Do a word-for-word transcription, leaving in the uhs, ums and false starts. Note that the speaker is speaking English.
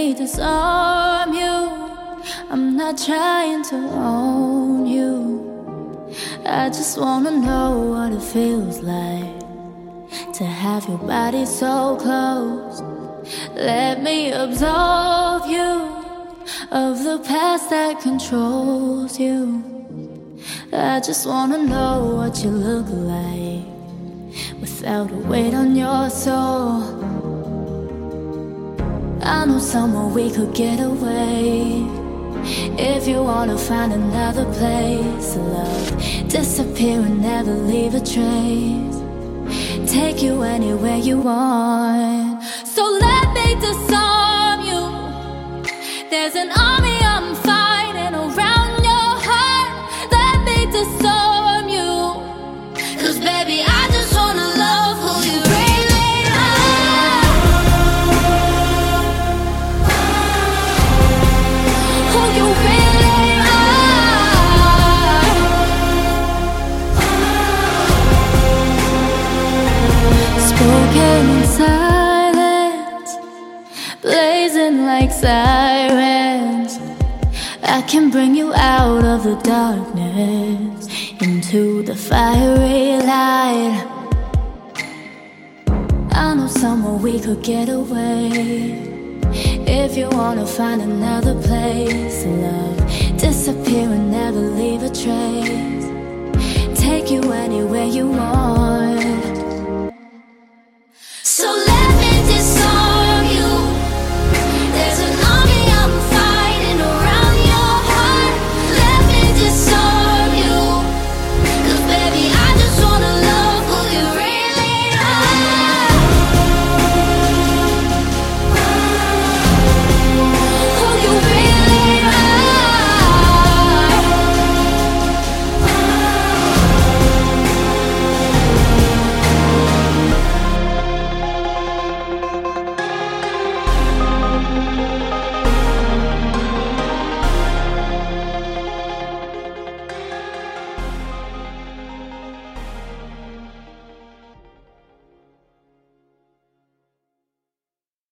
me disarm you. I'm not trying to own you. I just wanna know what it feels like to have your body so close. Let me absolve you of the past that controls you. I just wanna know what you look like without a weight on your soul. I know somewhere we could get away. If you wanna find another place to love, disappear and never leave a trace. Take you anywhere you want. So let me disarm you. There's an army I'm fighting around your heart. Let me disarm you. Cause baby, I just wanna love who you really are. Who you really are. Spoken in silence, blazing like sirens. I can bring you out of the darkness into the fiery light. I know somewhere we could get away. If you wanna find another place to love, disappear and never leave a trace. Take you anywhere you want.